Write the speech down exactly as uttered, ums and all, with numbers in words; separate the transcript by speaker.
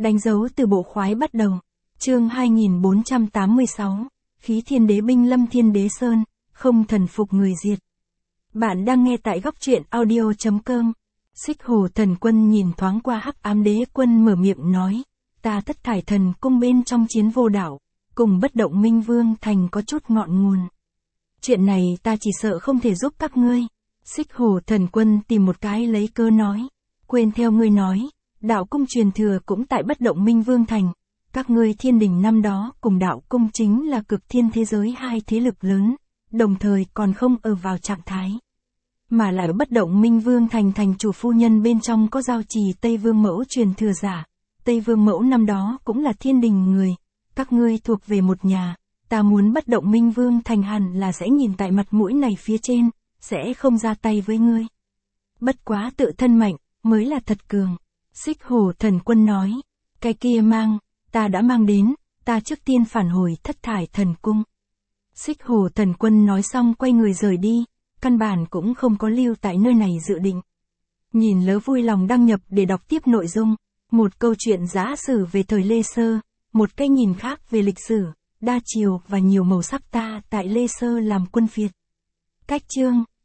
Speaker 1: Đánh dấu từ bộ khoái bắt đầu. Chương hai nghìn bốn trăm tám mươi sáu. Khí thiên đế binh lâm thiên đế sơn, không thần phục người diệt. Bạn đang nghe tại góc truyện audio chấm com. Xích Hồ Thần Quân nhìn thoáng qua Hắc Ám Đế Quân mở miệng nói, ta Thất Thải Thần Cung bên trong chiến vô đảo, cùng Bất Động Minh Vương Thành có chút ngọn nguồn. Chuyện này ta chỉ sợ không thể giúp các ngươi. Xích Hồ Thần Quân tìm một cái lấy cơ nói, quên theo ngươi nói, đạo cung truyền thừa cũng tại Bất Động Minh Vương Thành. Các ngươi thiên đình năm đó cùng đạo cung chính là cực thiên thế giới hai thế lực lớn, đồng thời còn không ở vào trạng thái. Mà lại ở Bất Động Minh Vương Thành thành chủ phu nhân bên trong có giao trì Tây Vương Mẫu truyền thừa giả. Tây Vương Mẫu năm đó cũng là thiên đình người, các ngươi thuộc về một nhà, ta muốn Bất Động Minh Vương Thành hẳn là sẽ nhìn tại mặt mũi này phía trên, sẽ không ra tay với ngươi. Bất quá tự thân mạnh, mới là thật cường. Xích Hồ Thần Quân nói, cái kia mang, ta đã mang đến, ta trước tiên phản hồi Thất Thải Thần Cung. Xích Hồ Thần Quân nói xong quay người rời đi, căn bản cũng không có lưu tại nơi này dự định. Nhìn lớ vui lòng đăng nhập để đọc tiếp nội dung, một câu chuyện giả sử về thời Lê Sơ, một cái nhìn khác về lịch sử, đa chiều và nhiều màu sắc ta tại Lê Sơ làm quân phiệt. Cách chương